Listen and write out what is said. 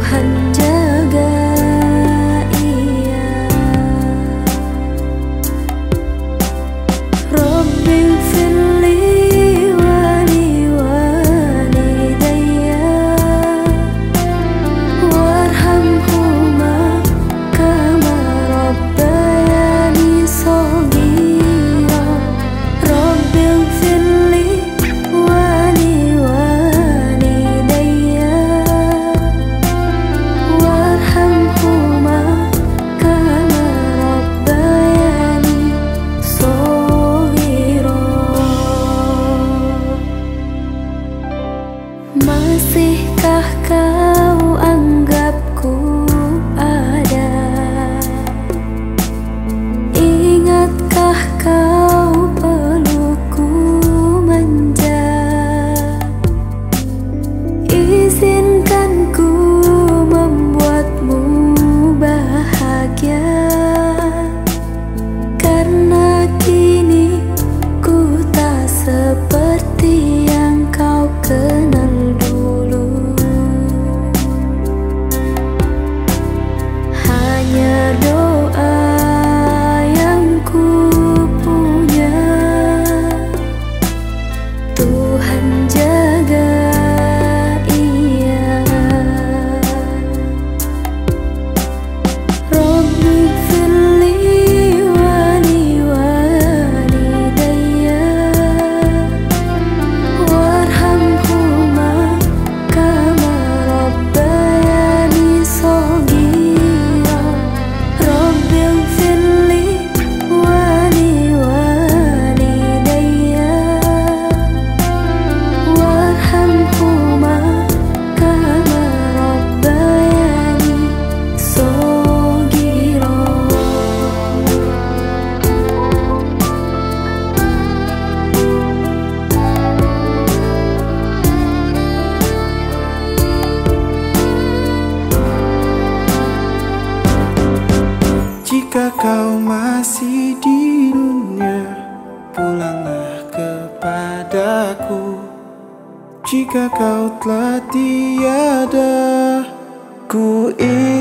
Masihkah kau anggapku ada? Ingatkah kau pelukku manja? Izinkan ku membuatmu bahagia, karena kini ku tak seperti yang kau kenal dulu. Hanya doa yang ku punya, Tuhan jaga ia. Rabbi firli wali walidayya warhamhuma kama rabbayani shaghira. Rabbi firli wali walidayya warhamhuma kama rabbayani shaghira. Jika kau masih di dunia, pulanglah kepadaku. Jika kau telah tiada, ku ingin